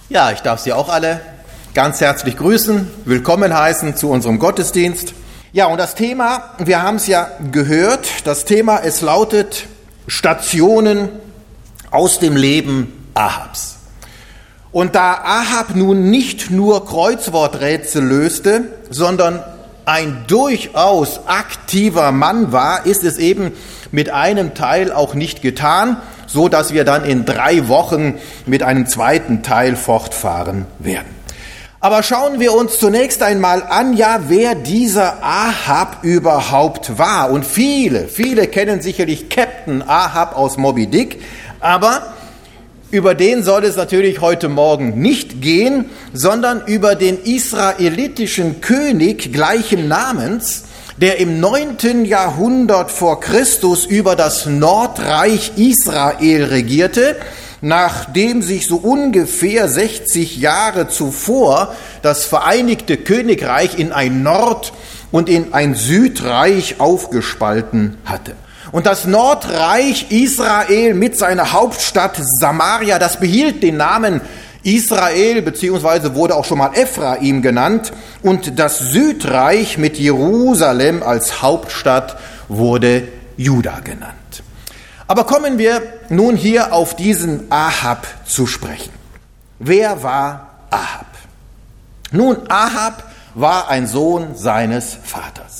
Ja, ich darf Sie auch alle ganz herzlich grüßen, willkommen heißen zu unserem Gottesdienst. Ja, und das Thema, wir haben es ja gehört, das Thema, es lautet Stationen aus dem Leben Ahabs. Und da Ahab nun nicht nur Kreuzworträtsel löste, sondern ein durchaus aktiver Mann war, ist es eben mit einem Teil auch nicht getan, so dass wir dann in 3 Wochen mit einem zweiten Teil fortfahren werden. Aber schauen wir uns zunächst einmal an, ja, wer dieser Ahab überhaupt war. Und viele kennen sicherlich Captain Ahab aus Moby Dick, aber über den soll es natürlich heute Morgen nicht gehen, sondern über den israelitischen König gleichen Namens, der im 9. Jahrhundert vor Christus über das Nordreich Israel regierte, nachdem sich so ungefähr 60 Jahre zuvor das Vereinigte Königreich in ein Nord- und in ein Südreich aufgespalten hatte. Und das Nordreich Israel mit seiner Hauptstadt Samaria, das behielt den Namen Israel, beziehungsweise wurde auch schon mal Ephraim genannt, und das Südreich mit Jerusalem als Hauptstadt wurde Juda genannt. Aber kommen wir nun hier auf diesen Ahab zu sprechen. Wer war Ahab? Nun, Ahab war ein Sohn seines Vaters.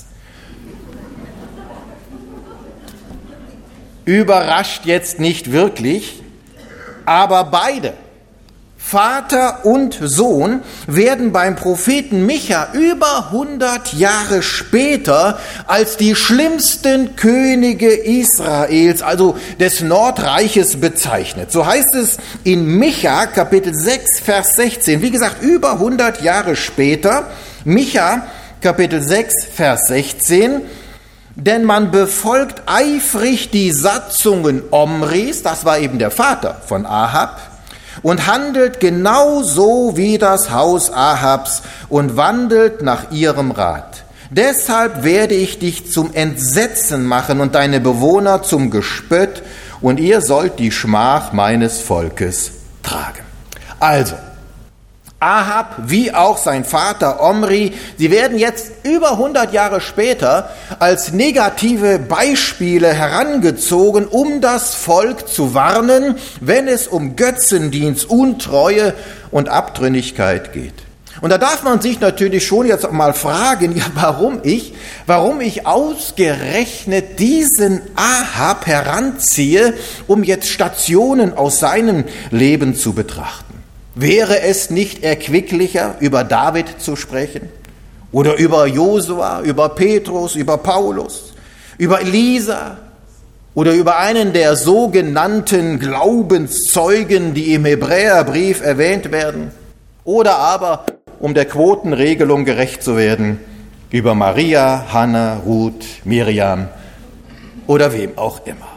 Überrascht jetzt nicht wirklich, aber beide, Vater und Sohn, werden beim Propheten Micha über 100 Jahre später als die schlimmsten Könige Israels, also des Nordreiches, bezeichnet. So heißt es in Micha Kapitel 6, Vers 16. Wie gesagt, über 100 Jahre später, Micha Kapitel 6, Vers 16. Denn man befolgt eifrig die Satzungen Omris, das war eben der Vater von Ahab, und handelt genauso wie das Haus Ahabs und wandelt nach ihrem Rat. Deshalb werde ich dich zum Entsetzen machen und deine Bewohner zum Gespött, und ihr sollt die Schmach meines Volkes tragen. Also, Ahab wie auch sein Vater Omri, sie werden jetzt über 100 Jahre später als negative Beispiele herangezogen, um das Volk zu warnen, wenn es um Götzendienst, Untreue und Abtrünnigkeit geht. Und da darf man sich natürlich schon jetzt mal fragen, ja, warum ich ausgerechnet diesen Ahab heranziehe, um jetzt Stationen aus seinem Leben zu betrachten. Wäre es nicht erquicklicher, über David zu sprechen? Oder über Josua, über Petrus, über Paulus, über Elisa oder über einen der sogenannten Glaubenszeugen, die im Hebräerbrief erwähnt werden? Oder aber, um der Quotenregelung gerecht zu werden, über Maria, Hannah, Ruth, Miriam oder wem auch immer.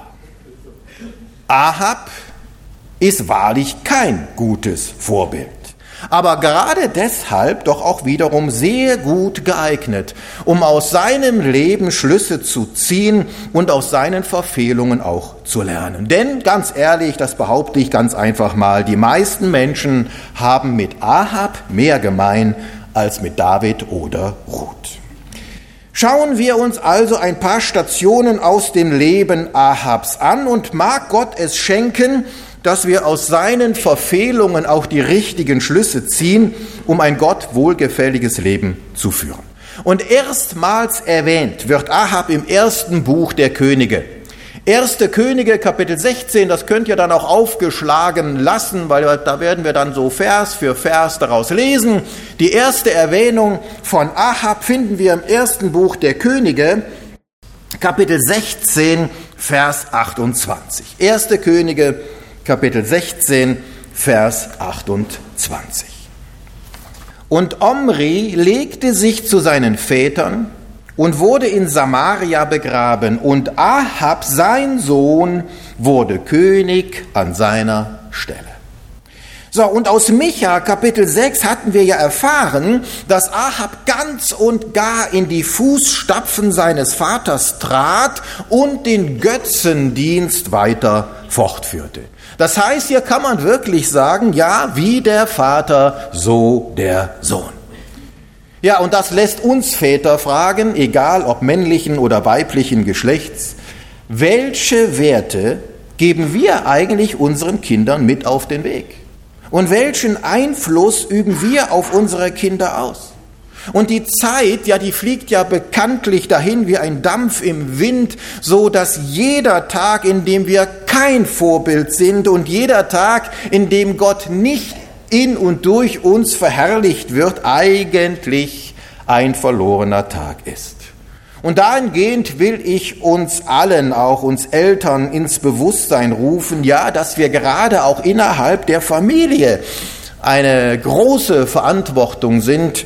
Ahab ist wahrlich kein gutes Vorbild, aber gerade deshalb doch auch wiederum sehr gut geeignet, um aus seinem Leben Schlüsse zu ziehen und aus seinen Verfehlungen auch zu lernen. Denn ganz ehrlich, das behaupte ich ganz einfach mal, die meisten Menschen haben mit Ahab mehr gemein als mit David oder Ruth. Schauen wir uns also ein paar Stationen aus dem Leben Ahabs an und mag Gott es schenken, dass wir aus seinen Verfehlungen auch die richtigen Schlüsse ziehen, um ein Gott wohlgefälliges Leben zu führen. Und erstmals erwähnt wird Ahab im 1. Buch der Könige. 1. Könige, Kapitel 16, das könnt ihr dann auch aufgeschlagen lassen, weil da werden wir dann so Vers für Vers daraus lesen. Die erste Erwähnung von Ahab finden wir im 1. Buch der Könige, Kapitel 16, Vers 28. 1. Könige, Kapitel 16, Vers 28. Und Omri legte sich zu seinen Vätern und wurde in Samaria begraben, und Ahab, sein Sohn, wurde König an seiner Stelle. So, und aus Micha Kapitel 6 hatten wir ja erfahren, dass Ahab ganz und gar in die Fußstapfen seines Vaters trat und den Götzendienst weiter fortführte. Das heißt, hier kann man wirklich sagen, ja, wie der Vater, so der Sohn. Ja, und das lässt uns Väter fragen, egal ob männlichen oder weiblichen Geschlechts, welche Werte geben wir eigentlich unseren Kindern mit auf den Weg? Und welchen Einfluss üben wir auf unsere Kinder aus? Und die Zeit, ja, die fliegt ja bekanntlich dahin wie ein Dampf im Wind, so dass jeder Tag, in dem wir kein Vorbild sind und jeder Tag, in dem Gott nicht in und durch uns verherrlicht wird, eigentlich ein verlorener Tag ist. Und dahingehend will ich uns allen, auch uns Eltern, ins Bewusstsein rufen, ja, dass wir gerade auch innerhalb der Familie eine große Verantwortung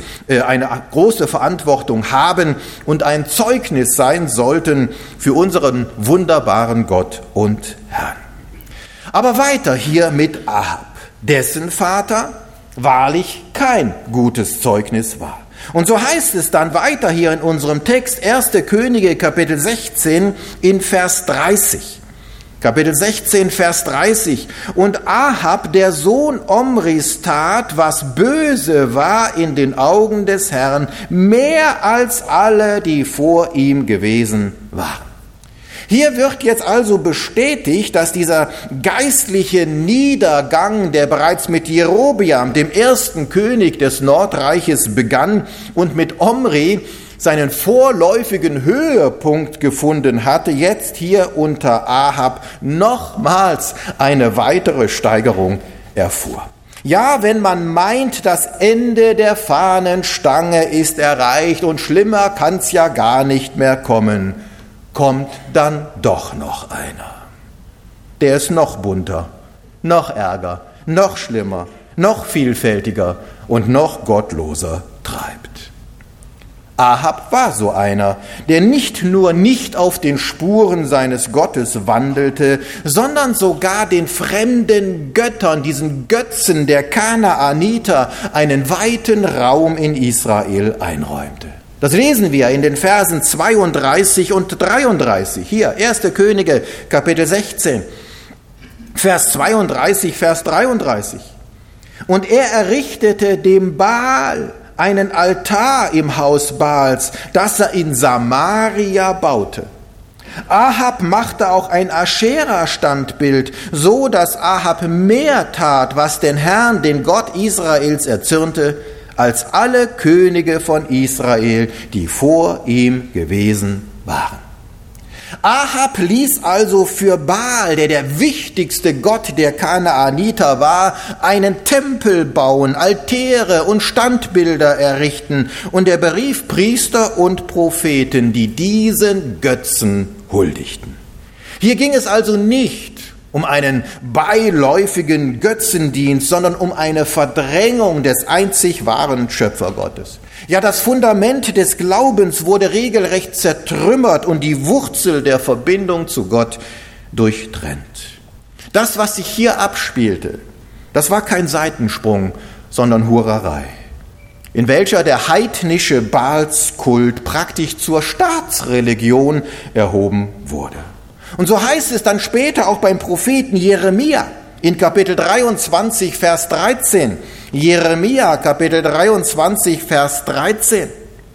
haben und ein Zeugnis sein sollten für unseren wunderbaren Gott und Herrn. Aber weiter hier mit Ahab, dessen Vater wahrlich kein gutes Zeugnis war. Und so heißt es dann weiter hier in unserem Text, 1. Könige, Kapitel 16, in Vers 30. Kapitel 16, Vers 30. Und Ahab, der Sohn Omris, tat, was böse war in den Augen des Herrn, mehr als alle, die vor ihm gewesen waren. Hier wird jetzt also bestätigt, dass dieser geistliche Niedergang, der bereits mit Jerobeam, dem ersten König des Nordreiches, begann und mit Omri seinen vorläufigen Höhepunkt gefunden hatte, jetzt hier unter Ahab nochmals eine weitere Steigerung erfuhr. Ja, wenn man meint, das Ende der Fahnenstange ist erreicht und schlimmer kann's ja gar nicht mehr kommen, kommt dann doch noch einer. Der ist noch bunter, noch ärger, noch schlimmer, noch vielfältiger und noch gottloser treibt. Ahab war so einer, der nicht nur nicht auf den Spuren seines Gottes wandelte, sondern sogar den fremden Göttern, diesen Götzen der Kanaaniter, einen weiten Raum in Israel einräumte. Das lesen wir in den Versen 32 und 33. Hier, 1. Könige, Kapitel 16, Vers 32, Vers 33. Und er errichtete dem Baal einen Altar im Haus Baals, das er in Samaria baute. Ahab machte auch ein Aschera-Standbild, so dass Ahab mehr tat, was den Herrn, den Gott Israels, erzürnte, als alle Könige von Israel, die vor ihm gewesen waren. Ahab ließ also für Baal, der der wichtigste Gott der Kanaaniter war, einen Tempel bauen, Altäre und Standbilder errichten, und er berief Priester und Propheten, die diesen Götzen huldigten. Hier ging es also nicht um einen beiläufigen Götzendienst, sondern um eine Verdrängung des einzig wahren Schöpfergottes. Ja, das Fundament des Glaubens wurde regelrecht zertrümmert und die Wurzel der Verbindung zu Gott durchtrennt. Das, was sich hier abspielte, das war kein Seitensprung, sondern Hurerei, in welcher der heidnische Baalskult praktisch zur Staatsreligion erhoben wurde. Und so heißt es dann später auch beim Propheten Jeremia in Kapitel 23, Vers 13. Jeremia, Kapitel 23, Vers 13.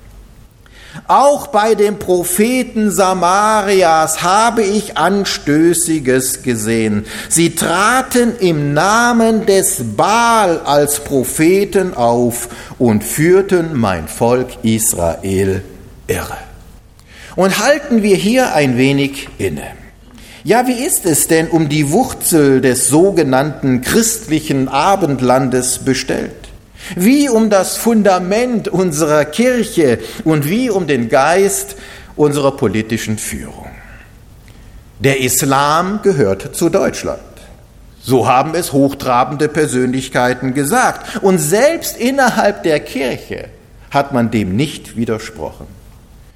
Auch bei den Propheten Samarias habe ich Anstößiges gesehen. Sie traten im Namen des Baal als Propheten auf und führten mein Volk Israel irre. Und halten wir hier ein wenig inne. Ja, wie ist es denn um die Wurzel des sogenannten christlichen Abendlandes bestellt? Wie um das Fundament unserer Kirche und wie um den Geist unserer politischen Führung? Der Islam gehört zu Deutschland. So haben es hochtrabende Persönlichkeiten gesagt. Und selbst innerhalb der Kirche hat man dem nicht widersprochen.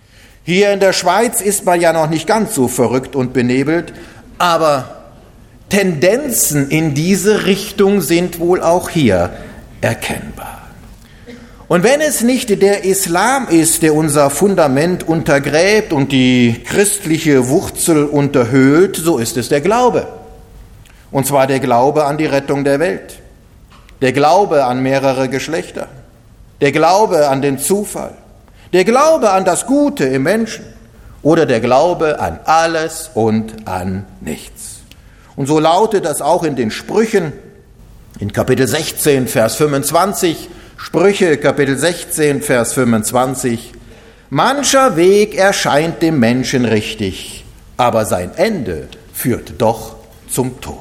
Hier in der Schweiz ist man ja noch nicht ganz so verrückt und benebelt, aber Tendenzen in diese Richtung sind wohl auch hier erkennbar. Und wenn es nicht der Islam ist, der unser Fundament untergräbt und die christliche Wurzel unterhöhlt, so ist es der Glaube. Und zwar der Glaube an die Rettung der Welt, der Glaube an mehrere Geschlechter, der Glaube an den Zufall, der Glaube an das Gute im Menschen oder der Glaube an alles und an nichts. Und so lautet das auch in den Sprüchen, in Kapitel 16, Vers 25, Sprüche, Kapitel 16, Vers 25. Mancher Weg erscheint dem Menschen richtig, aber sein Ende führt doch zum Tod.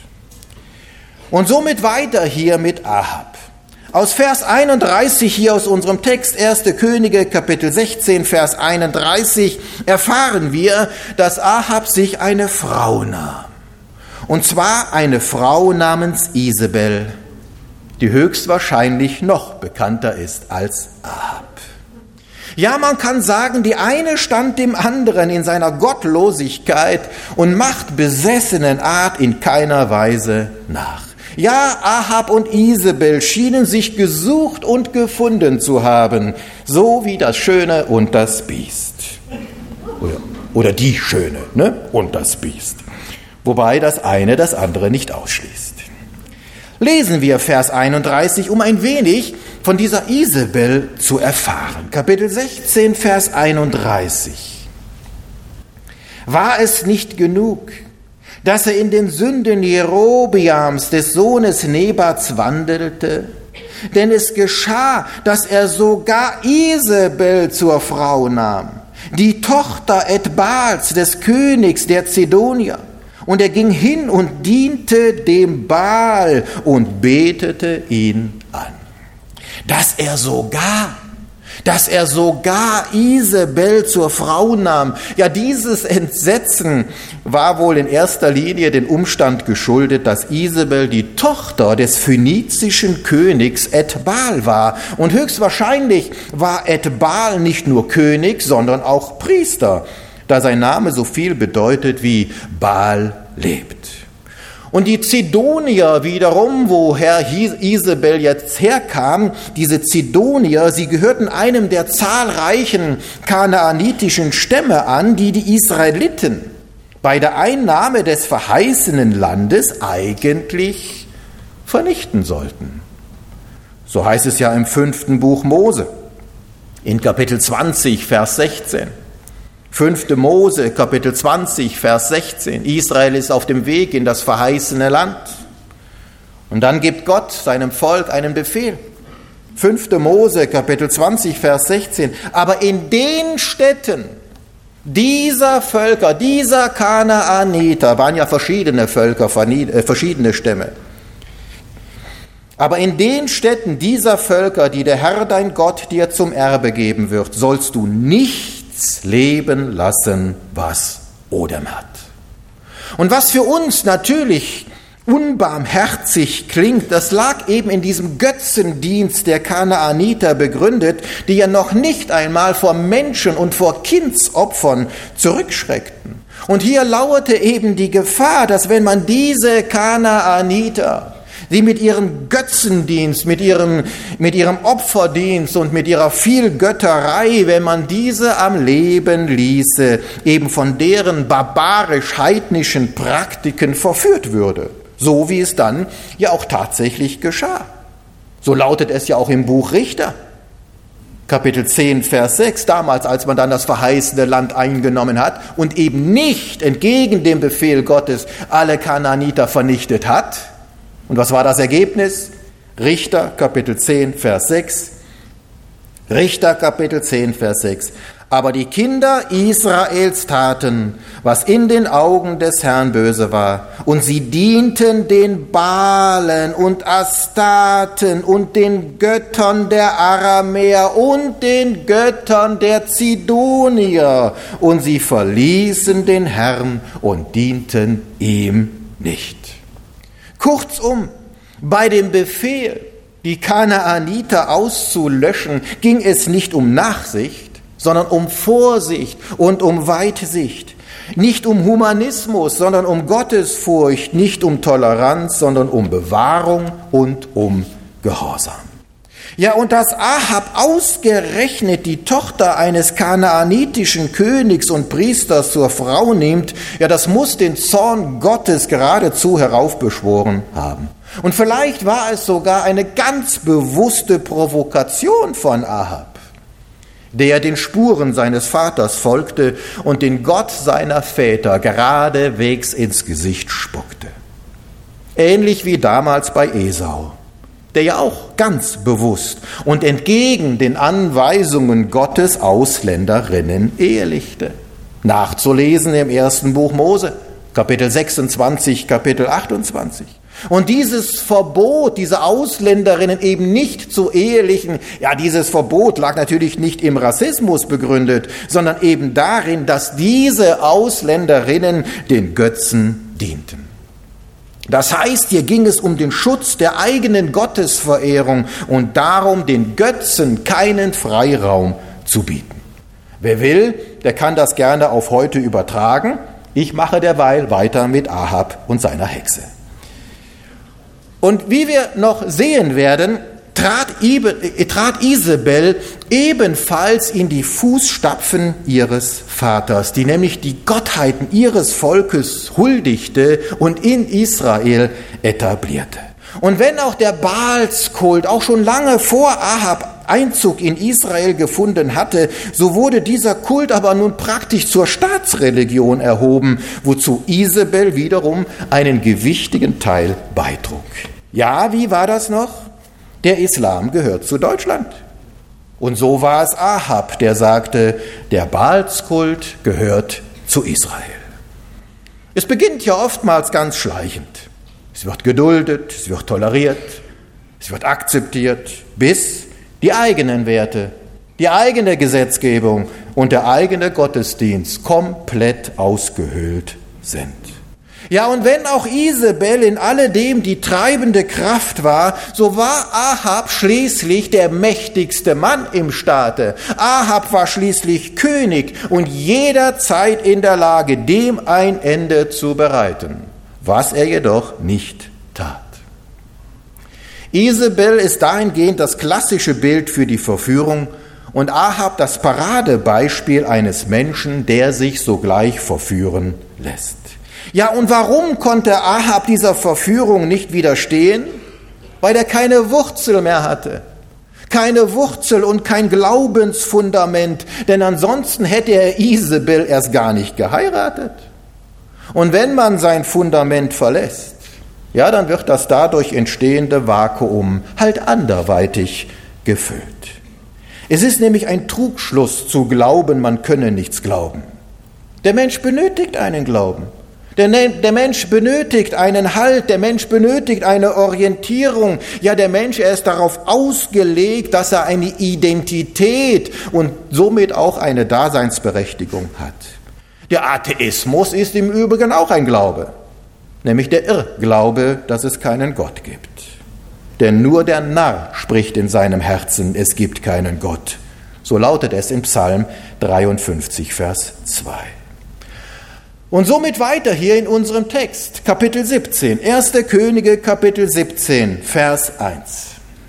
Und somit weiter hier mit Ahab. Aus Vers 31 hier aus unserem Text, 1. Könige, Kapitel 16, Vers 31, erfahren wir, dass Ahab sich eine Frau nahm. Und zwar eine Frau namens Isabel, die höchstwahrscheinlich noch bekannter ist als Ahab. Ja, man kann sagen, die eine stand dem anderen in seiner Gottlosigkeit und machtbesessenen Art in keiner Weise nach. Ja, Ahab und Isabel schienen sich gesucht und gefunden zu haben, so wie das Schöne und das Biest. Oder die Schöne, ne? Und das Biest. Wobei das eine das andere nicht ausschließt. Lesen wir Vers 31, um ein wenig von dieser Isabel zu erfahren. Kapitel 16, Vers 31. War es nicht genug, dass er in den Sünden Jerobeams, des Sohnes Nebats, wandelte? Denn es geschah, dass er sogar Isabel zur Frau nahm, die Tochter Etbals, des Königs der Zidonier. Und er ging hin und diente dem Baal und betete ihn an. Dass er sogar Isabel zur Frau nahm. Ja, dieses Entsetzen war wohl in erster Linie dem Umstand geschuldet, dass Isabel die Tochter des phönizischen Königs Etbal war. Und höchstwahrscheinlich war Etbal nicht nur König, sondern auch Priester, da sein Name so viel bedeutet wie Baal lebt. Und die Zidonier wiederum, woher Isabel jetzt herkam, diese Zidonier, sie gehörten einem der zahlreichen kanaanitischen Stämme an, die die Israeliten bei der Einnahme des verheißenen Landes eigentlich vernichten sollten. So heißt es ja im 5. Buch Mose, in Kapitel 20, Vers 16. 5. Mose, Kapitel 20, Vers 16. Israel ist auf dem Weg in das verheißene Land. Und dann gibt Gott seinem Volk einen Befehl. 5. Mose, Kapitel 20, Vers 16. Aber in den Städten dieser Völker, dieser Kanaaniter, waren ja verschiedene Völker, verschiedene Stämme. Aber in den Städten dieser Völker, die der Herr dein Gott dir zum Erbe geben wird, sollst du nichts leben lassen, was Odem hat. Und was für uns natürlich unbarmherzig klingt, das lag eben in diesem Götzendienst der Kanaaniter begründet, die ja noch nicht einmal vor Menschen und vor Kindsopfern zurückschreckten. Und hier lauerte eben die Gefahr, dass wenn man diese Kanaaniter, die mit ihrem Götzendienst, mit ihrem Opferdienst und mit ihrer Vielgötterei, wenn man diese am Leben ließe, eben von deren barbarisch-heidnischen Praktiken verführt würde. So wie es dann ja auch tatsächlich geschah. So lautet es ja auch im Buch Richter. Kapitel 10, Vers 6, damals, als man dann das verheißene Land eingenommen hat und eben nicht entgegen dem Befehl Gottes alle Kanaaniter vernichtet hat. Und was war das Ergebnis? Richter, Kapitel 10, Vers 6. Richter, Kapitel 10, Vers 6. Aber die Kinder Israels taten, was in den Augen des Herrn böse war. Und sie dienten den Baalen und Astaten und den Göttern der Aramäer und den Göttern der Zidonier. Und sie verließen den Herrn und dienten ihm nicht. Kurzum, bei dem Befehl, die Kanaaniter auszulöschen, ging es nicht um Nachsicht, sondern um Vorsicht und um Weitsicht. Nicht um Humanismus, sondern um Gottesfurcht, nicht um Toleranz, sondern um Bewahrung und um Gehorsam. Ja, und dass Ahab ausgerechnet die Tochter eines kanaanitischen Königs und Priesters zur Frau nimmt, ja, das muss den Zorn Gottes geradezu heraufbeschworen haben. Und vielleicht war es sogar eine ganz bewusste Provokation von Ahab, der den Spuren seines Vaters folgte und den Gott seiner Väter geradewegs ins Gesicht spuckte. Ähnlich wie damals bei Esau, der ja auch ganz bewusst und entgegen den Anweisungen Gottes Ausländerinnen ehelichte. Nachzulesen im 1. Buch Mose, Kapitel 26, Kapitel 28. Und dieses Verbot, diese Ausländerinnen eben nicht zu ehelichen, ja, dieses Verbot lag natürlich nicht im Rassismus begründet, sondern eben darin, dass diese Ausländerinnen den Götzen dienten. Das heißt, hier ging es um den Schutz der eigenen Gottesverehrung und darum, den Götzen keinen Freiraum zu bieten. Wer will, der kann das gerne auf heute übertragen. Ich mache derweil weiter mit Ahab und seiner Hexe. Und wie wir noch sehen werden, trat Isabel ebenfalls in die Fußstapfen ihres Vaters, die nämlich die Gottheiten ihres Volkes huldigte und in Israel etablierte. Und wenn auch der Baalskult auch schon lange vor Ahab Einzug in Israel gefunden hatte, so wurde dieser Kult aber nun praktisch zur Staatsreligion erhoben, wozu Isabel wiederum einen gewichtigen Teil beitrug. Ja, wie war das noch? Der Islam gehört zu Deutschland. Und so war es Ahab, der sagte, der Baalskult gehört zu Israel. Es beginnt ja oftmals ganz schleichend. Es wird geduldet, es wird toleriert, es wird akzeptiert, bis die eigenen Werte, die eigene Gesetzgebung und der eigene Gottesdienst komplett ausgehöhlt sind. Ja, und wenn auch Isabel in alledem die treibende Kraft war, so war Ahab schließlich der mächtigste Mann im Staate. Ahab war schließlich König und jederzeit in der Lage, dem ein Ende zu bereiten, was er jedoch nicht tat. Isabel ist dahingehend das klassische Bild für die Verführung und Ahab das Paradebeispiel eines Menschen, der sich sogleich verführen lässt. Ja, und warum konnte Ahab dieser Verführung nicht widerstehen? Weil er keine Wurzel mehr hatte. Keine Wurzel und kein Glaubensfundament, denn ansonsten hätte er Isabel erst gar nicht geheiratet. Und wenn man sein Fundament verlässt, ja, dann wird das dadurch entstehende Vakuum halt anderweitig gefüllt. Es ist nämlich ein Trugschluss zu glauben, man könne nichts glauben. Der Mensch benötigt einen Glauben. Der Mensch benötigt einen Halt, der Mensch benötigt eine Orientierung. Ja, der Mensch, er ist darauf ausgelegt, dass er eine Identität und somit auch eine Daseinsberechtigung hat. Der Atheismus ist im Übrigen auch ein Glaube, nämlich der Irrglaube, dass es keinen Gott gibt. Denn nur der Narr spricht in seinem Herzen, es gibt keinen Gott. So lautet es in Psalm 53, Vers 2. Und somit weiter hier in unserem Text, Kapitel 17, 1. Könige, Kapitel 17, Vers 1.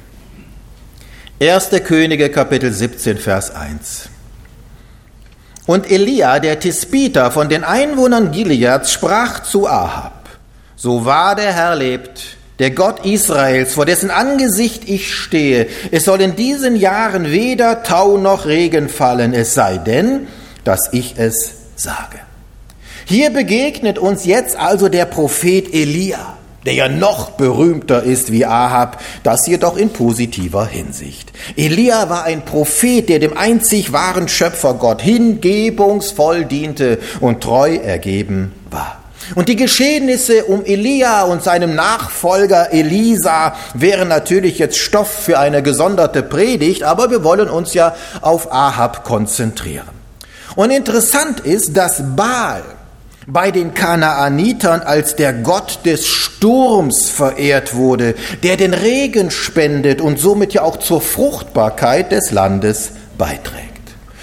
1. Könige, Kapitel 17, Vers 1. Und Elia, der Tisbiter von den Einwohnern Gileads, sprach zu Ahab, so wahr der Herr lebt, der Gott Israels, vor dessen Angesicht ich stehe, es soll in diesen Jahren weder Tau noch Regen fallen, es sei denn, dass ich es sage. Hier begegnet uns jetzt also der Prophet Elia, der ja noch berühmter ist wie Ahab, das jedoch in positiver Hinsicht. Elia war ein Prophet, der dem einzig wahren Schöpfergott hingebungsvoll diente und treu ergeben war. Und die Geschehnisse um Elia und seinem Nachfolger Elisa wären natürlich jetzt Stoff für eine gesonderte Predigt, aber wir wollen uns ja auf Ahab konzentrieren. Und interessant ist, dass Baal bei den Kanaanitern als der Gott des Sturms verehrt wurde, der den Regen spendet und somit ja auch zur Fruchtbarkeit des Landes beiträgt.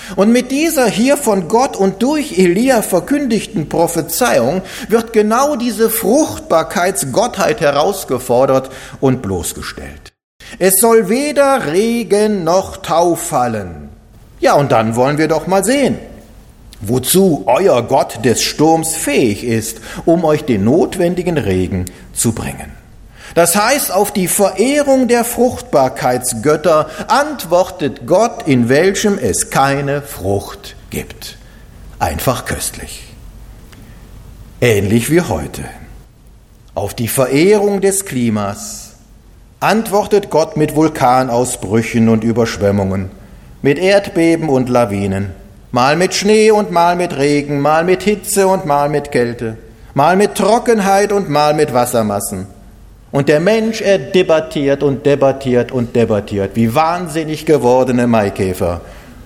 Und mit dieser hier von Gott und durch Elia verkündigten Prophezeiung wird genau diese Fruchtbarkeitsgottheit herausgefordert und bloßgestellt. Es soll weder Regen noch Tau fallen. Ja, und dann wollen wir doch mal sehen, wozu euer Gott des Sturms fähig ist, um euch den notwendigen Regen zu bringen. Das heißt, auf die Verehrung der Fruchtbarkeitsgötter antwortet Gott, in welchem es keine Frucht gibt. Einfach köstlich. Ähnlich wie heute. Auf die Verehrung des Klimas antwortet Gott mit Vulkanausbrüchen und Überschwemmungen, mit Erdbeben und Lawinen, mal mit Schnee und mal mit Regen, mal mit Hitze und mal mit Kälte, mal mit Trockenheit und mal mit Wassermassen. Und der Mensch, er debattiert und debattiert und debattiert, wie wahnsinnig gewordene Maikäfer,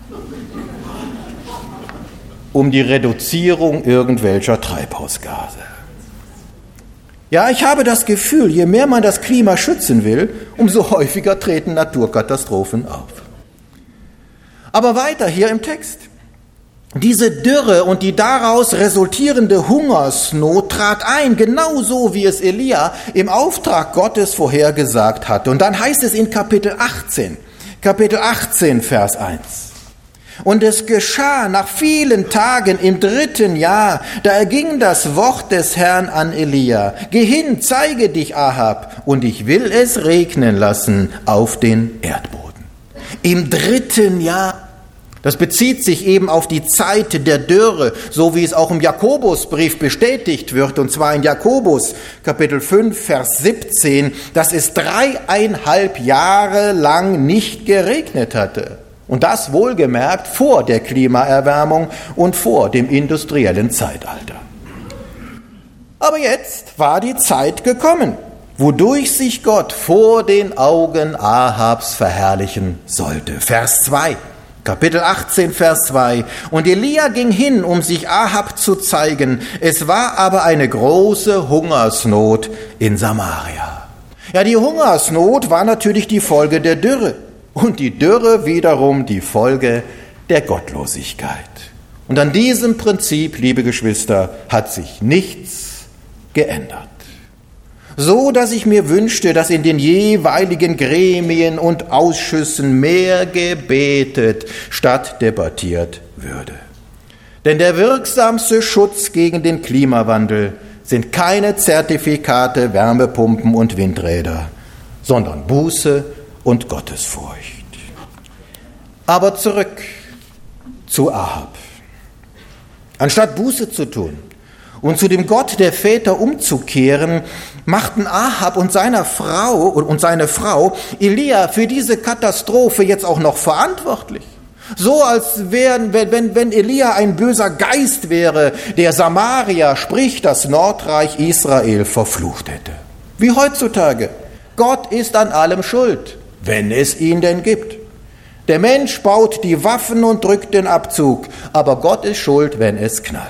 um die Reduzierung irgendwelcher Treibhausgase. Ja, ich habe das Gefühl, je mehr man das Klima schützen will, umso häufiger treten Naturkatastrophen auf. Aber weiter hier im Text. Diese Dürre und die daraus resultierende Hungersnot trat ein, genauso wie es Elia im Auftrag Gottes vorhergesagt hatte. Und dann heißt es in Kapitel 18, Vers 1. Und es geschah nach vielen Tagen im 3. Jahr, da erging das Wort des Herrn an Elia: Geh hin, zeige dich, Ahab, und ich will es regnen lassen auf den Erdboden. Im 3. Jahr. Das bezieht sich eben auf die Zeit der Dürre, so wie es auch im Jakobusbrief bestätigt wird, und zwar in Jakobus Kapitel 5, Vers 17, dass es 3,5 Jahre lang nicht geregnet hatte. Und das wohlgemerkt vor der Klimaerwärmung und vor dem industriellen Zeitalter. Aber jetzt war die Zeit gekommen, wodurch sich Gott vor den Augen Ahabs verherrlichen sollte. Vers 2. Kapitel 18, Vers 2. Und Elia ging hin, um sich Ahab zu zeigen. Es war aber eine große Hungersnot in Samaria. Ja, die Hungersnot war natürlich die Folge der Dürre. Und die Dürre wiederum die Folge der Gottlosigkeit. Und an diesem Prinzip, liebe Geschwister, hat sich nichts geändert. So, dass ich mir wünschte, dass in den jeweiligen Gremien und Ausschüssen mehr gebetet statt debattiert würde. Denn der wirksamste Schutz gegen den Klimawandel sind keine Zertifikate, Wärmepumpen und Windräder, sondern Buße und Gottesfurcht. Aber zurück zu Ahab. Anstatt Buße zu tun und zu dem Gott der Väter umzukehren, machten Ahab und seine Frau Elia für diese Katastrophe jetzt auch noch verantwortlich. So als wenn Elia ein böser Geist wäre, der Samaria, sprich das Nordreich Israel, verflucht hätte. Wie heutzutage. Gott ist an allem schuld, wenn es ihn denn gibt. Der Mensch baut die Waffen und drückt den Abzug, aber Gott ist schuld, wenn es knallt.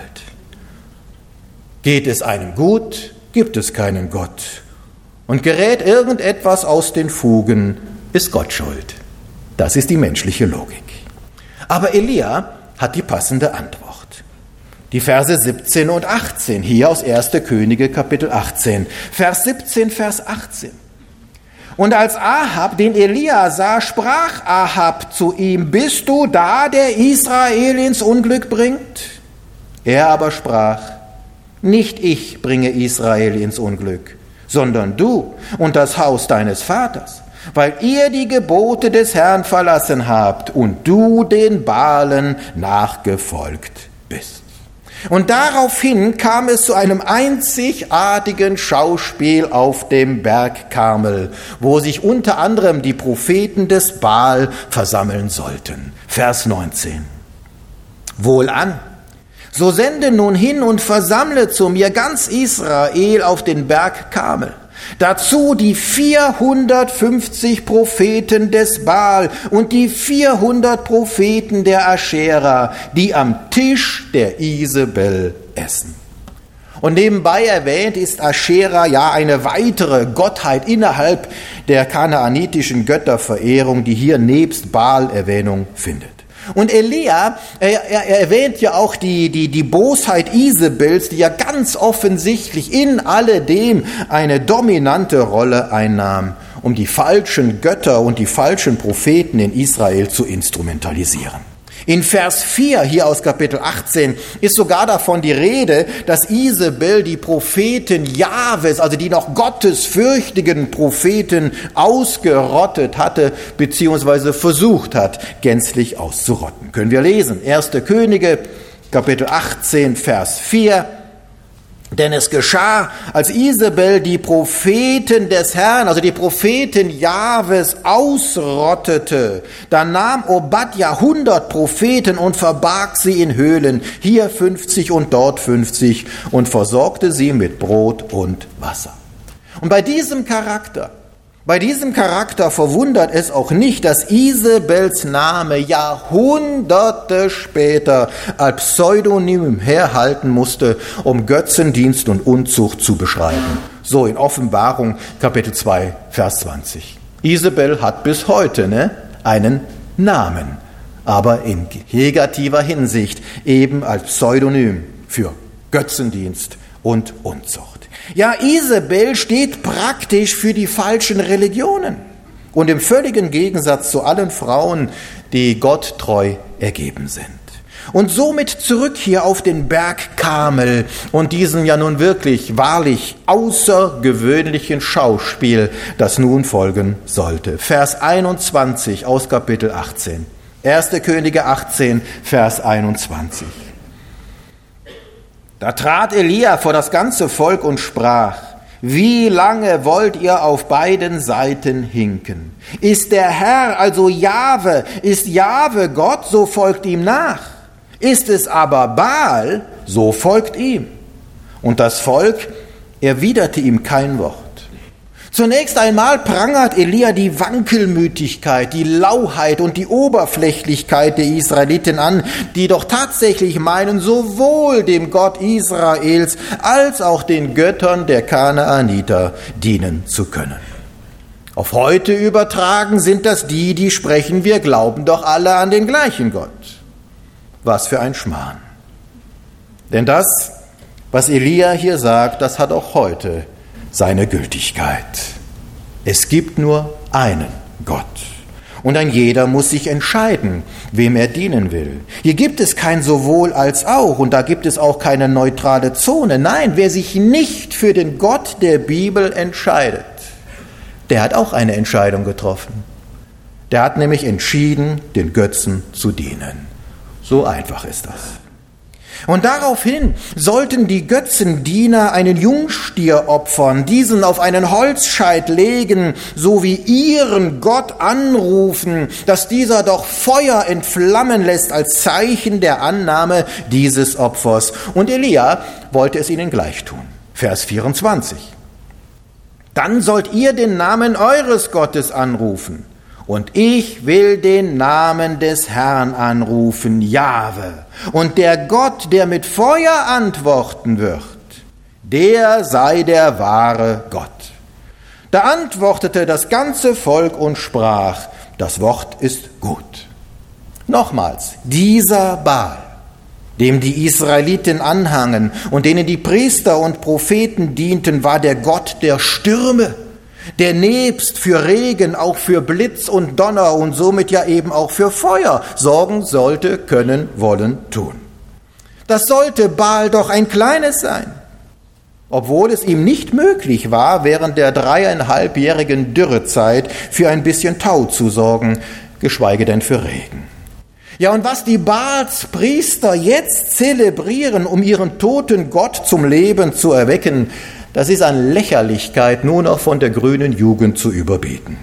Geht es einem gut, gibt es keinen Gott. Und gerät irgendetwas aus den Fugen, ist Gott schuld. Das ist die menschliche Logik. Aber Elia hat die passende Antwort. Die Verse 17 und 18, hier aus 1. Könige, Kapitel 18. Vers 17, Vers 18. Und als Ahab den Elia sah, sprach Ahab zu ihm: Bist du da, der Israel ins Unglück bringt? Er aber sprach: Nicht ich bringe Israel ins Unglück, sondern du und das Haus deines Vaters, weil ihr die Gebote des Herrn verlassen habt und du den Baalen nachgefolgt bist. Und daraufhin kam es zu einem einzigartigen Schauspiel auf dem Berg Karmel, wo sich unter anderem die Propheten des Baal versammeln sollten. Vers 19. Wohlan, so sende nun hin und versammle zu mir ganz Israel auf den Berg Karmel. Dazu die 450 Propheten des Baal und die 400 Propheten der Aschera, die am Tisch der Isabel essen. Und nebenbei erwähnt ist Aschera ja eine weitere Gottheit innerhalb der kanaanitischen Götterverehrung, die hier nebst Baal Erwähnung findet. Und Elia, er erwähnt ja auch die Bosheit Isabels, die ja ganz offensichtlich in alledem eine dominante Rolle einnahm, um die falschen Götter und die falschen Propheten in Israel zu instrumentalisieren. In Vers 4 hier aus Kapitel 18 ist sogar davon die Rede, dass Isabel die Propheten Jahwes, also die noch gottesfürchtigen Propheten, ausgerottet hatte, beziehungsweise versucht hat, gänzlich auszurotten. Können wir lesen. 1. Könige, Kapitel 18, Vers 4. Denn es geschah, als Isabel die Propheten des Herrn, also die Propheten Jahwes, ausrottete, da nahm Obadja 100 Propheten und verbarg sie in Höhlen, hier 50 und dort 50, und versorgte sie mit Brot und Wasser. Und bei diesem Charakter verwundert es auch nicht, dass Isabels Name Jahrhunderte später als Pseudonym herhalten musste, um Götzendienst und Unzucht zu beschreiben. So in Offenbarung Kapitel 2, Vers 20. Isabel hat bis heute einen Namen, aber in negativer Hinsicht eben als Pseudonym für Götzendienst und Unzucht. Ja, Isabel steht praktisch für die falschen Religionen und im völligen Gegensatz zu allen Frauen, die Gott treu ergeben sind. Und somit zurück hier auf den Berg Karmel und diesem ja nun wirklich wahrlich außergewöhnlichen Schauspiel, das nun folgen sollte. Vers 21 aus Kapitel 18. 1. Könige 18, Vers 21. Da trat Elia vor das ganze Volk und sprach: Wie lange wollt ihr auf beiden Seiten hinken? Ist der Herr, also Jahwe, ist Jahwe Gott, so folgt ihm nach. Ist es aber Baal, so folgt ihm. Und das Volk erwiderte ihm kein Wort. Zunächst einmal prangert Elia die Wankelmütigkeit, die Lauheit und die Oberflächlichkeit der Israeliten an, die doch tatsächlich meinen, sowohl dem Gott Israels als auch den Göttern der Kanaaniter dienen zu können. Auf heute übertragen sind das die sprechen, wir glauben doch alle an den gleichen Gott. Was für ein Schmarrn. Denn das, was Elia hier sagt, das hat auch heute seine Gültigkeit. Es gibt nur einen Gott. Und ein jeder muss sich entscheiden, wem er dienen will. Hier gibt es kein sowohl als auch und da gibt es auch keine neutrale Zone. Nein, wer sich nicht für den Gott der Bibel entscheidet, der hat auch eine Entscheidung getroffen. Der hat nämlich entschieden, den Götzen zu dienen. So einfach ist das. Und daraufhin sollten die Götzendiener einen Jungstier opfern, diesen auf einen Holzscheit legen, sowie ihren Gott anrufen, dass dieser doch Feuer entflammen lässt als Zeichen der Annahme dieses Opfers. Und Elia wollte es ihnen gleich tun. Vers 24. Dann sollt ihr den Namen eures Gottes anrufen. Und ich will den Namen des Herrn anrufen, Jahwe. Und der Gott, der mit Feuer antworten wird, der sei der wahre Gott. Da antwortete das ganze Volk und sprach: Das Wort ist gut. Nochmals, dieser Baal, dem die Israeliten anhangen und denen die Priester und Propheten dienten, war der Gott der Stürme, der nebst für Regen auch für Blitz und Donner und somit ja eben auch für Feuer sorgen sollte, können, wollen, tun. Das sollte Baal doch ein kleines sein, obwohl es ihm nicht möglich war, während der 3,5-jährigen Dürrezeit für ein bisschen Tau zu sorgen, geschweige denn für Regen. Ja, und was die Baals-Priester jetzt zelebrieren, um ihren toten Gott zum Leben zu erwecken, das ist an Lächerlichkeit nur noch von der grünen Jugend zu überbieten.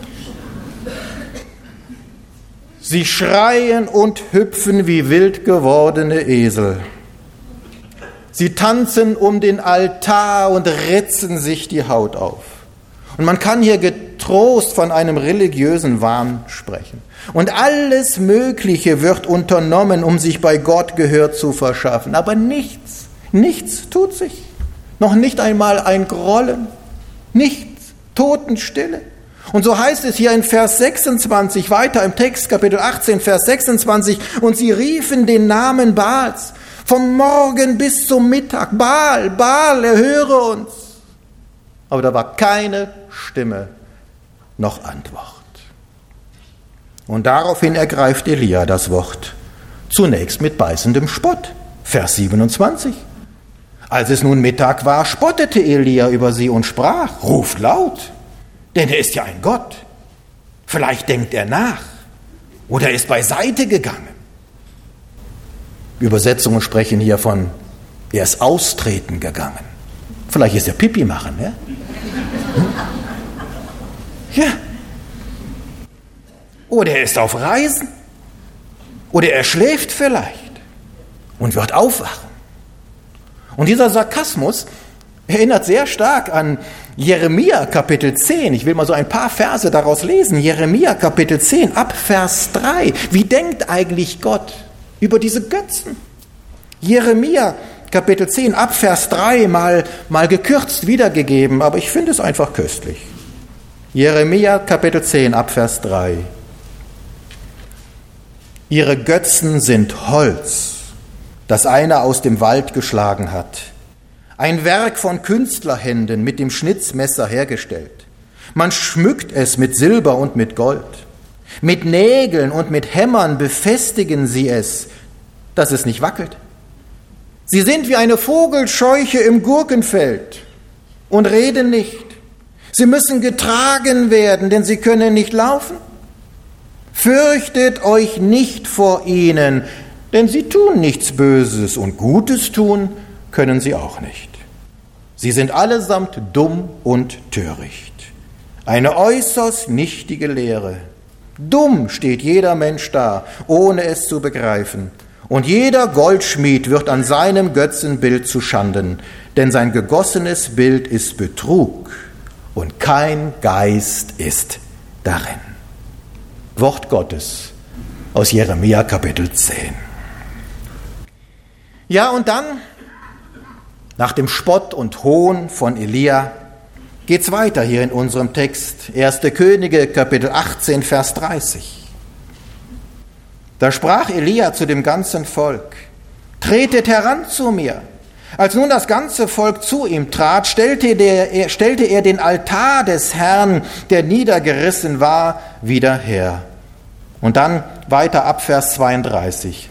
Sie schreien und hüpfen wie wild gewordene Esel. Sie tanzen um den Altar und ritzen sich die Haut auf. Und man kann hier getrost von einem religiösen Wahn sprechen. Und alles Mögliche wird unternommen, um sich bei Gott Gehör zu verschaffen. Aber nichts tut sich. Noch nicht einmal ein Grollen, nichts, Totenstille. Und so heißt es hier in Vers 26, weiter im Text, Kapitel 18, Vers 26, und sie riefen den Namen Baals vom Morgen bis zum Mittag. Baal, Baal, erhöre uns. Aber da war keine Stimme noch Antwort. Und daraufhin ergreift Elia das Wort, zunächst mit beißendem Spott. Vers 27. Als es nun Mittag war, spottete Elia über sie und sprach, ruft laut, denn er ist ja ein Gott. Vielleicht denkt er nach oder ist beiseite gegangen. Übersetzungen sprechen hier von, er ist austreten gegangen. Vielleicht ist er Pipi machen, ja? Ja. Oder er ist auf Reisen. Oder er schläft vielleicht und wird aufwachen. Und dieser Sarkasmus erinnert sehr stark an Jeremia Kapitel 10. Ich will mal so ein paar Verse daraus lesen. Jeremia Kapitel 10 ab Vers 3. Wie denkt eigentlich Gott über diese Götzen? Jeremia Kapitel 10 ab Vers 3 mal gekürzt wiedergegeben, aber ich finde es einfach köstlich. Jeremia Kapitel 10 ab Vers 3. Ihre Götzen sind Holz, das einer aus dem Wald geschlagen hat. Ein Werk von Künstlerhänden mit dem Schnitzmesser hergestellt. Man schmückt es mit Silber und mit Gold. Mit Nägeln und mit Hämmern befestigen sie es, dass es nicht wackelt. Sie sind wie eine Vogelscheuche im Gurkenfeld und reden nicht. Sie müssen getragen werden, denn sie können nicht laufen. Fürchtet euch nicht vor ihnen, denn sie tun nichts Böses und Gutes tun können sie auch nicht. Sie sind allesamt dumm und töricht. Eine äußerst nichtige Lehre. Dumm steht jeder Mensch da, ohne es zu begreifen. Und jeder Goldschmied wird an seinem Götzenbild zuschanden, denn sein gegossenes Bild ist Betrug und kein Geist ist darin. Wort Gottes aus Jeremia Kapitel 10. Ja, und dann, nach dem Spott und Hohn von Elia, geht's weiter hier in unserem Text. 1. Könige Kapitel 18, Vers 30. Da sprach Elia zu dem ganzen Volk, tretet heran zu mir. Als nun das ganze Volk zu ihm trat, stellte er den Altar des Herrn, der niedergerissen war, wieder her. Und dann weiter ab Vers 32.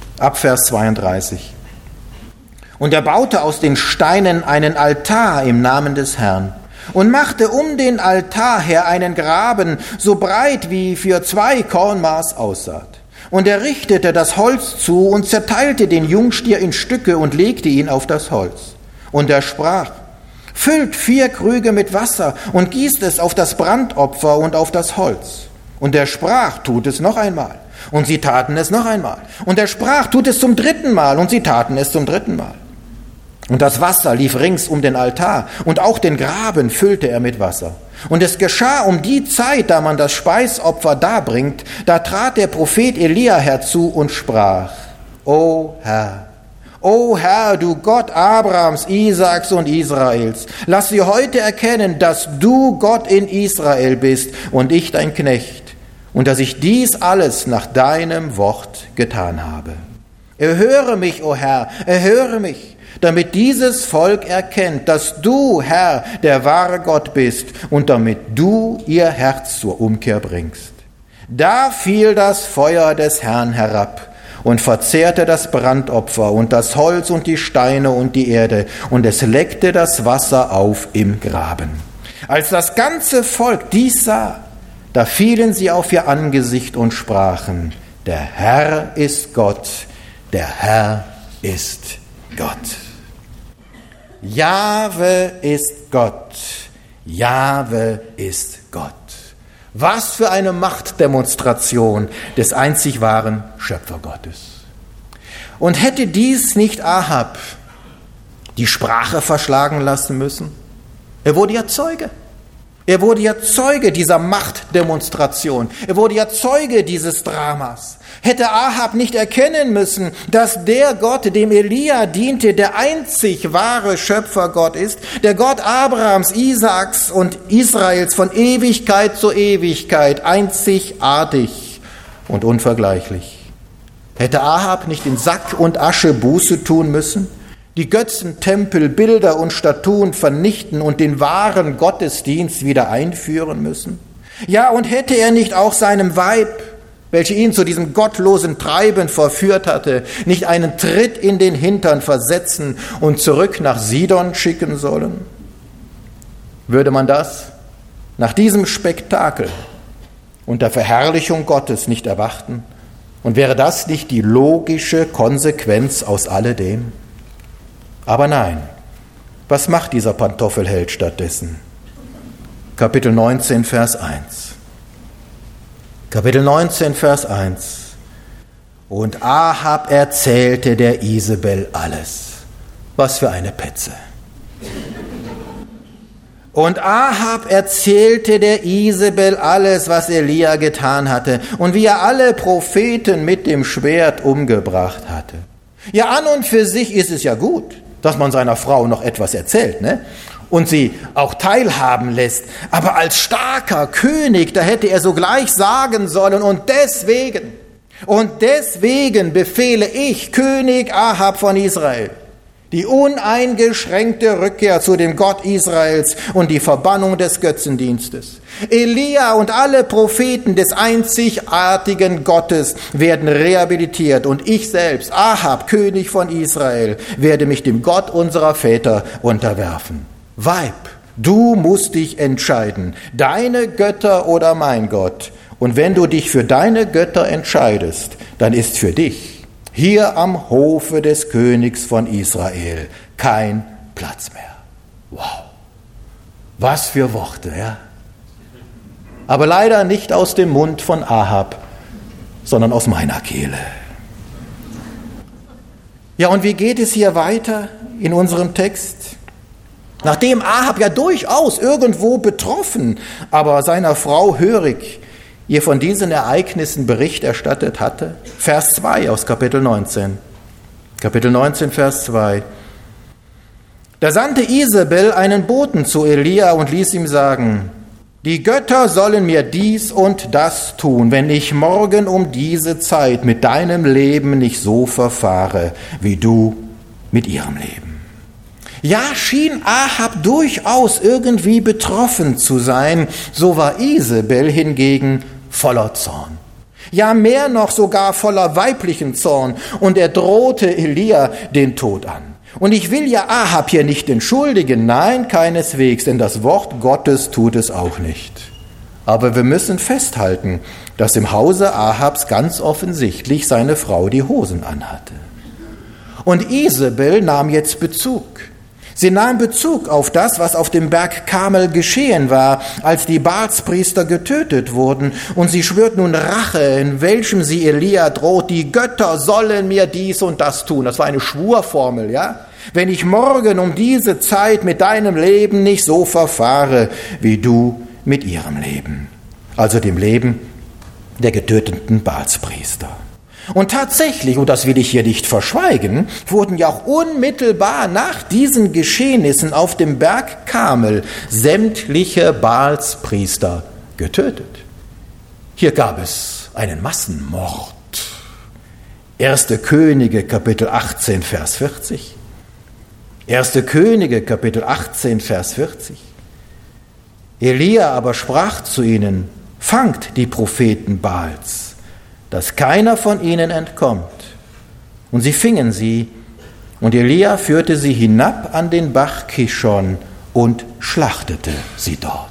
Und er baute aus den Steinen einen Altar im Namen des Herrn und machte um den Altar her einen Graben, so breit wie für 2 Kornmaß Aussaat. Und er richtete das Holz zu und zerteilte den Jungstier in Stücke und legte ihn auf das Holz. Und er sprach, füllt 4 Krüge mit Wasser und gießt es auf das Brandopfer und auf das Holz. Und er sprach, tut es noch einmal. Und sie taten es noch einmal. Und er sprach, tut es zum 3. Mal. Und sie taten es zum 3. Mal. Und das Wasser lief rings um den Altar, und auch den Graben füllte er mit Wasser. Und es geschah um die Zeit, da man das Speisopfer darbringt, da trat der Prophet Elia herzu und sprach, O Herr, du Gott Abrahams, Isaaks und Israels, lass sie heute erkennen, dass du Gott in Israel bist und ich dein Knecht, und dass ich dies alles nach deinem Wort getan habe. Erhöre mich, o Herr, erhöre mich, damit dieses Volk erkennt, dass du, Herr, der wahre Gott bist und damit du ihr Herz zur Umkehr bringst. Da fiel das Feuer des Herrn herab und verzehrte das Brandopfer und das Holz und die Steine und die Erde, und es leckte das Wasser auf im Graben. Als das ganze Volk dies sah, da fielen sie auf ihr Angesicht und sprachen, der Herr ist Gott, der Herr ist Gott. Jahwe ist Gott, Jahwe ist Gott. Was für eine Machtdemonstration des einzig wahren Schöpfergottes. Und hätte dies nicht Ahab die Sprache verschlagen lassen müssen? Er wurde ja Zeuge. Er wurde ja Zeuge dieser Machtdemonstration. Er wurde ja Zeuge dieses Dramas. Hätte Ahab nicht erkennen müssen, dass der Gott, dem Elia diente, der einzig wahre Schöpfergott ist, der Gott Abrahams, Isaaks und Israels von Ewigkeit zu Ewigkeit, einzigartig und unvergleichlich. Hätte Ahab nicht in Sack und Asche Buße tun müssen, die Götzentempel, Bilder und Statuen vernichten und den wahren Gottesdienst wieder einführen müssen? Ja, und hätte er nicht auch seinem Weib, welche ihn zu diesem gottlosen Treiben verführt hatte, nicht einen Tritt in den Hintern versetzen und zurück nach Sidon schicken sollen? Würde man das nach diesem Spektakel unter Verherrlichung Gottes nicht erwarten? Und wäre das nicht die logische Konsequenz aus alledem? Aber nein, was macht dieser Pantoffelheld stattdessen? Kapitel 19, Vers 1. Kapitel 19, Vers 1. Und Ahab erzählte der Isabel alles. Was für eine Petze. Und Ahab erzählte der Isabel alles, was Elia getan hatte und wie er alle Propheten mit dem Schwert umgebracht hatte. Ja, an und für sich ist es ja gut, dass man seiner Frau noch etwas erzählt, ne? Und sie auch teilhaben lässt. Aber als starker König, da hätte er sogleich sagen sollen, und deswegen befehle ich, König Ahab von Israel, die uneingeschränkte Rückkehr zu dem Gott Israels und die Verbannung des Götzendienstes. Elia und alle Propheten des einzigartigen Gottes werden rehabilitiert und ich selbst, Ahab, König von Israel, werde mich dem Gott unserer Väter unterwerfen. Weib, du musst dich entscheiden, deine Götter oder mein Gott. Und wenn du dich für deine Götter entscheidest, dann ist für dich hier am Hofe des Königs von Israel kein Platz mehr. Wow, was für Worte, ja? Aber leider nicht aus dem Mund von Ahab, sondern aus meiner Kehle. Ja, und wie geht es hier weiter in unserem Text? Nachdem Ahab ja durchaus irgendwo betroffen, aber seiner Frau hörig, ihr von diesen Ereignissen Bericht erstattet hatte. Vers 2 aus Kapitel 19. Kapitel 19, Vers 2. Da sandte Isabel einen Boten zu Elia und ließ ihm sagen, die Götter sollen mir dies und das tun, wenn ich morgen um diese Zeit mit deinem Leben nicht so verfahre, wie du mit ihrem Leben. Ja, schien Ahab durchaus irgendwie betroffen zu sein, so war Isabel hingegen voller Zorn. Ja, mehr noch sogar voller weiblichen Zorn, und er drohte Elia den Tod an. Und ich will ja Ahab hier nicht entschuldigen, nein, keineswegs, denn das Wort Gottes tut es auch nicht. Aber wir müssen festhalten, dass im Hause Ahabs ganz offensichtlich seine Frau die Hosen anhatte. Und Isabel nahm jetzt Bezug. Sie nahm Bezug auf das, was auf dem Berg Karmel geschehen war, als die Baalspriester getötet wurden. Und sie schwört nun Rache, in welchem sie Elia droht, die Götter sollen mir dies und das tun. Das war eine Schwurformel, ja? Wenn ich morgen um diese Zeit mit deinem Leben nicht so verfahre, wie du mit ihrem Leben. Also dem Leben der getöteten Baalspriester. Und tatsächlich, und das will ich hier nicht verschweigen, wurden ja auch unmittelbar nach diesen Geschehnissen auf dem Berg Karmel sämtliche Baalspriester getötet. Hier gab es einen Massenmord. 1. Könige, Kapitel 18, Vers 40. 1. Könige, Kapitel 18, Vers 40. Elia aber sprach zu ihnen, fangt die Propheten Baals, dass keiner von ihnen entkommt. Und sie fingen sie, und Elia führte sie hinab an den Bach Kishon und schlachtete sie dort.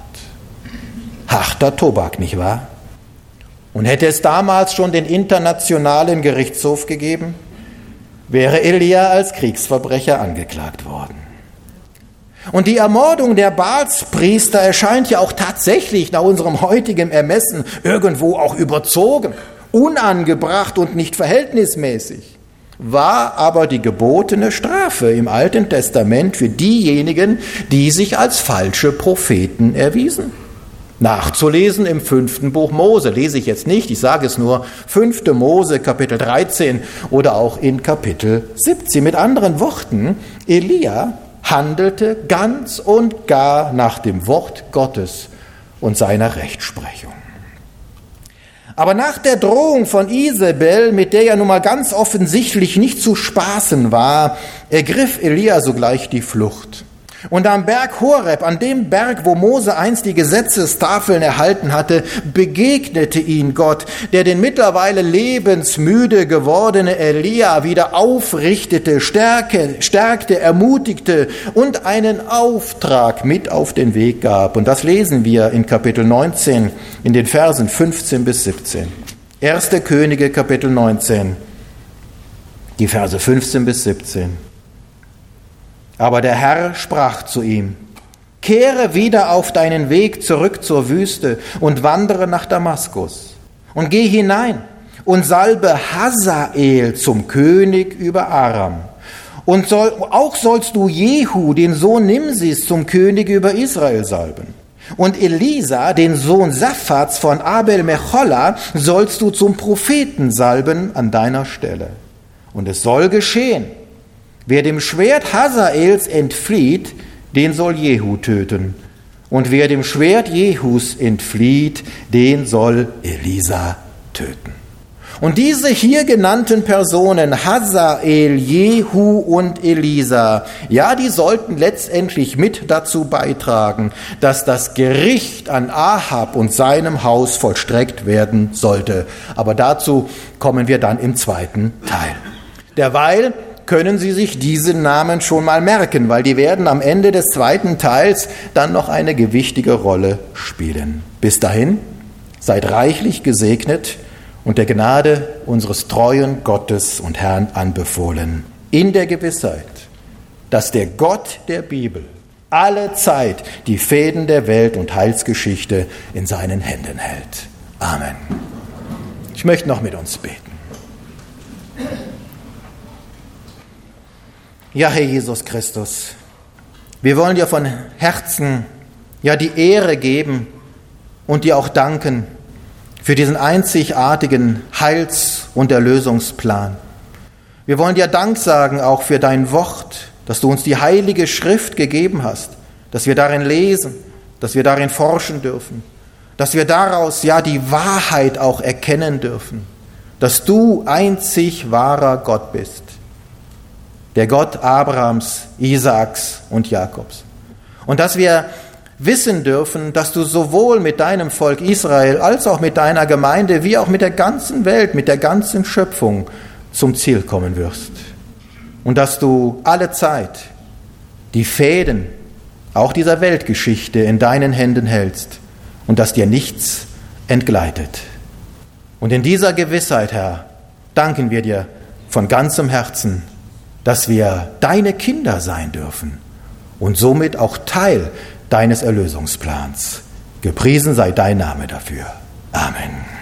Harter Tobak, nicht wahr? Und hätte es damals schon den internationalen Gerichtshof gegeben, wäre Elia als Kriegsverbrecher angeklagt worden. Und die Ermordung der Baalspriester erscheint ja auch tatsächlich nach unserem heutigen Ermessen irgendwo auch überzogen, unangebracht und nicht verhältnismäßig, war aber die gebotene Strafe im Alten Testament für diejenigen, die sich als falsche Propheten erwiesen. Nachzulesen im 5. Buch Mose. Lese ich jetzt nicht, ich sage es nur. 5. Mose, Kapitel 13 oder auch in Kapitel 17. Mit anderen Worten, Elia handelte ganz und gar nach dem Wort Gottes und seiner Rechtsprechung. Aber nach der Drohung von Isabel, mit der ja nun mal ganz offensichtlich nicht zu spaßen war, ergriff Elia sogleich die Flucht. Und am Berg Horeb, an dem Berg, wo Mose einst die Gesetzestafeln erhalten hatte, begegnete ihn Gott, der den mittlerweile lebensmüde gewordene Elia wieder aufrichtete, stärkte, ermutigte und einen Auftrag mit auf den Weg gab. Und das lesen wir in Kapitel 19, in den Versen 15 bis 17. 1. Könige, Kapitel 19, die Verse 15 bis 17. Aber der Herr sprach zu ihm: Kehre wieder auf deinen Weg zurück zur Wüste und wandere nach Damaskus und geh hinein und salbe Hazael zum König über Aram. Und auch sollst du Jehu, den Sohn Nimsis, zum König über Israel salben. Und Elisa, den Sohn Saphats von Abel Mechola, sollst du zum Propheten salben an deiner Stelle. Und es soll geschehen: Wer dem Schwert Hazaels entflieht, den soll Jehu töten. Und wer dem Schwert Jehus entflieht, den soll Elisa töten. Und diese hier genannten Personen, Hazael, Jehu und Elisa, ja, die sollten letztendlich mit dazu beitragen, dass das Gericht an Ahab und seinem Haus vollstreckt werden sollte. Aber dazu kommen wir dann im 2. Teil. Derweil können Sie sich diese Namen schon mal merken, weil die werden am Ende des 2. Teils dann noch eine gewichtige Rolle spielen. Bis dahin, seid reichlich gesegnet und der Gnade unseres treuen Gottes und Herrn anbefohlen, in der Gewissheit, dass der Gott der Bibel alle Zeit die Fäden der Welt- und Heilsgeschichte in seinen Händen hält. Amen. Ich möchte noch mit uns beten. Ja, Herr Jesus Christus, wir wollen dir von Herzen die Ehre geben und dir auch danken für diesen einzigartigen Heils- und Erlösungsplan. Wir wollen dir Dank sagen auch für dein Wort, dass du uns die Heilige Schrift gegeben hast, dass wir darin lesen, dass wir darin forschen dürfen, dass wir daraus die Wahrheit auch erkennen dürfen, dass du einzig wahrer Gott bist. Der Gott Abrahams, Isaaks und Jakobs. Und dass wir wissen dürfen, dass du sowohl mit deinem Volk Israel als auch mit deiner Gemeinde wie auch mit der ganzen Welt, mit der ganzen Schöpfung zum Ziel kommen wirst. Und dass du alle Zeit die Fäden auch dieser Weltgeschichte in deinen Händen hältst und dass dir nichts entgleitet. Und in dieser Gewissheit, Herr, danken wir dir von ganzem Herzen, dass wir deine Kinder sein dürfen und somit auch Teil deines Erlösungsplans. Gepriesen sei dein Name dafür. Amen.